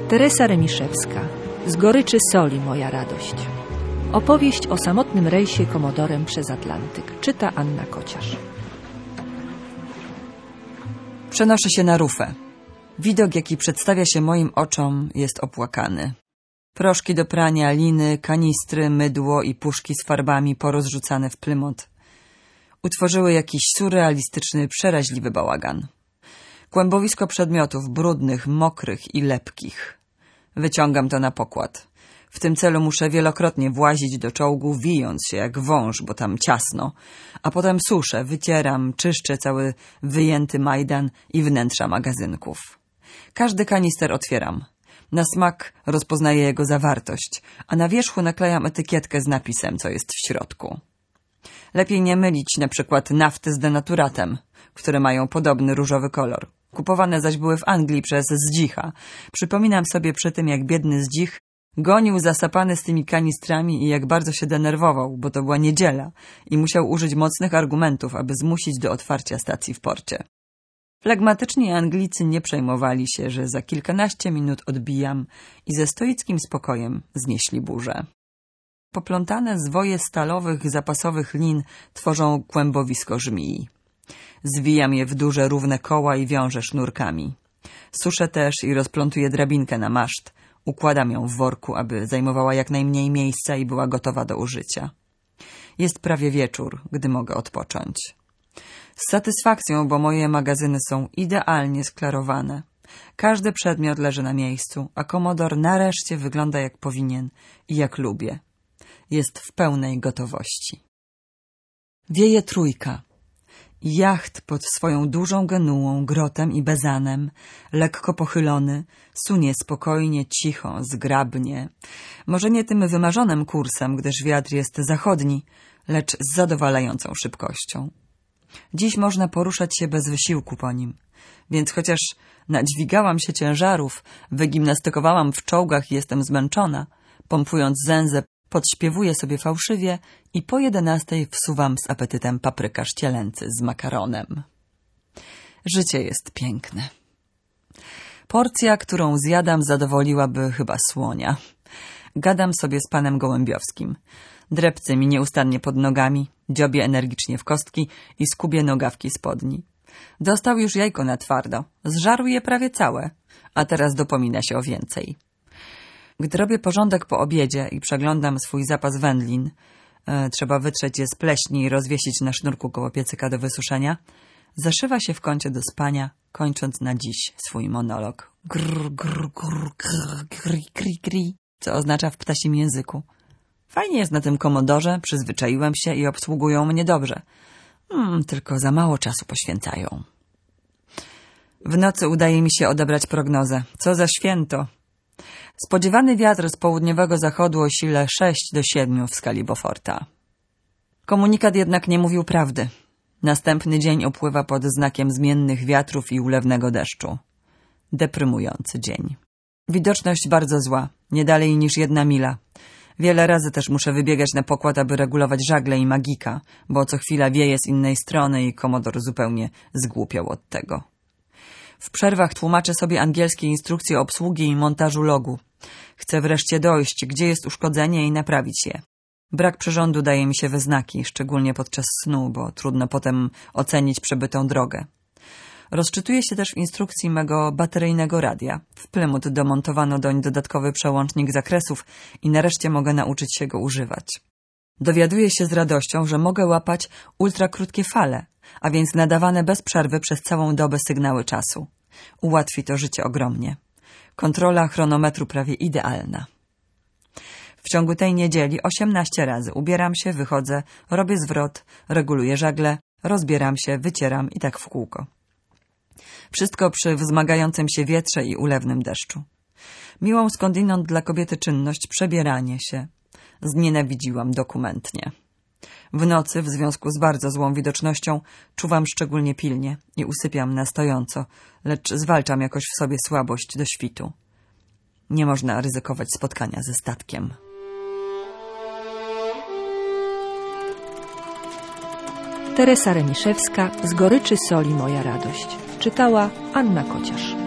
Teresa Remiszewska. Z goryczy soli moja radość. Opowieść o samotnym rejsie komodorem przez Atlantyk. Czyta Anna Kociarz. Przenoszę się na Rufę. Widok, jaki przedstawia się moim oczom, jest opłakany. Proszki do prania, liny, kanistry, mydło i puszki z farbami porozrzucane w Plymouth utworzyły jakiś surrealistyczny, przeraźliwy bałagan. Kłębowisko przedmiotów brudnych, mokrych i lepkich. Wyciągam to na pokład. W tym celu muszę wielokrotnie włazić do czołgu, wijąc się jak wąż, bo tam ciasno, a potem suszę, wycieram, czyszczę cały wyjęty majdan i wnętrza magazynków. Każdy kanister otwieram. Na smak rozpoznaję jego zawartość, a na wierzchu naklejam etykietkę z napisem, co jest w środku. Lepiej nie mylić na przykład nafty z denaturatem, które mają podobny różowy kolor. Kupowane zaś były w Anglii przez Zdzicha. Przypominam sobie przy tym, jak biedny Zdzich gonił zasapany z tymi kanistrami i jak bardzo się denerwował, bo to była niedziela i musiał użyć mocnych argumentów, aby zmusić do otwarcia stacji w porcie. Flegmatyczni Anglicy nie przejmowali się, że za kilkanaście minut odbijam i ze stoickim spokojem znieśli burzę. Poplątane zwoje stalowych, zapasowych lin tworzą kłębowisko żmii. Zwijam je w duże, równe koła i wiążę sznurkami. Suszę też i rozplątuję drabinkę na maszt. Układam ją w worku, aby zajmowała jak najmniej miejsca i była gotowa do użycia. Jest prawie wieczór, gdy mogę odpocząć. Z satysfakcją, bo moje magazyny są idealnie sklarowane. Każdy przedmiot leży na miejscu, a komodor nareszcie wygląda jak powinien i jak lubię. Jest w pełnej gotowości. Wieje trójka. Jacht pod swoją dużą genułą, grotem i bezanem, lekko pochylony, sunie spokojnie, cicho, zgrabnie. Może nie tym wymarzonym kursem, gdyż wiatr jest zachodni, lecz z zadowalającą szybkością. Dziś można poruszać się bez wysiłku po nim, więc chociaż nadźwigałam się ciężarów, wygimnastykowałam w czołgach i jestem zmęczona, pompując zęzę, podśpiewuję sobie fałszywie i po 11 wsuwam z apetytem paprykarz cielęcy z makaronem. Życie jest piękne. Porcja, którą zjadam, zadowoliłaby chyba słonia. Gadam sobie z panem Gołębiowskim. Drepce mi nieustannie pod nogami, dziobie energicznie w kostki i skubie nogawki spodni. Dostał już jajko na twardo, zżarł je prawie całe, a teraz dopomina się o więcej. Gdy robię porządek po obiedzie i przeglądam swój zapas wędlin, trzeba wytrzeć je z pleśni i rozwiesić na sznurku koło piecyka do wysuszenia, zaszywa się w kącie do spania, kończąc na dziś swój monolog. Grr, grr, grr, grr, gri, gri, gri, co oznacza w ptasim języku. Fajnie jest na tym komodorze, przyzwyczaiłem się i obsługują mnie dobrze. Tylko za mało czasu poświęcają. W nocy udaje mi się odebrać prognozę. Co za święto! Spodziewany wiatr z południowego zachodu o sile 6 do 7 w skali Beauforta. Komunikat jednak nie mówił prawdy. Następny dzień upływa pod znakiem zmiennych wiatrów i ulewnego deszczu. Deprymujący dzień. Widoczność bardzo zła, nie dalej niż 1 mila. Wiele razy też muszę wybiegać na pokład, aby regulować żagle i magika, bo co chwila wieje z innej strony i komodor zupełnie zgłupiał od tego. W przerwach tłumaczę sobie angielskie instrukcje obsługi i montażu logu. Chcę wreszcie dojść, gdzie jest uszkodzenie i naprawić je. Brak przyrządu daje mi się we znaki, szczególnie podczas snu, bo trudno potem ocenić przebytą drogę. Rozczytuję się też w instrukcji mego bateryjnego radia. W Plymouth domontowano doń dodatkowy przełącznik zakresów i nareszcie mogę nauczyć się go używać. Dowiaduję się z radością, że mogę łapać ultrakrótkie fale, a więc nadawane bez przerwy przez całą dobę sygnały czasu. Ułatwi to życie ogromnie. Kontrola chronometru prawie idealna. W ciągu tej niedzieli 18 razy ubieram się, wychodzę, robię zwrot, reguluję żagle, rozbieram się, wycieram i tak w kółko. Wszystko przy wzmagającym się wietrze i ulewnym deszczu. Miłą skądinąd dla kobiety czynność przebieranie się. Znienawidziłam dokumentnie. W nocy, w związku z bardzo złą widocznością, czuwam szczególnie pilnie i usypiam na stojąco, lecz zwalczam jakoś w sobie słabość do świtu. Nie można ryzykować spotkania ze statkiem. Teresa Remiszewska. Z goryczy soli moja radość. Czytała Anna Kociarz.